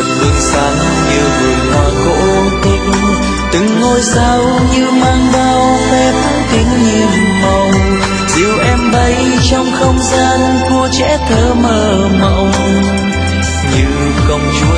dần hương sáng như vườn hoa cổ tích, từng ngôi sao như mang bao phép tính nhiệm màu, dìu em bay trong không gian của trẻ thơ mơ mộng, như công chúa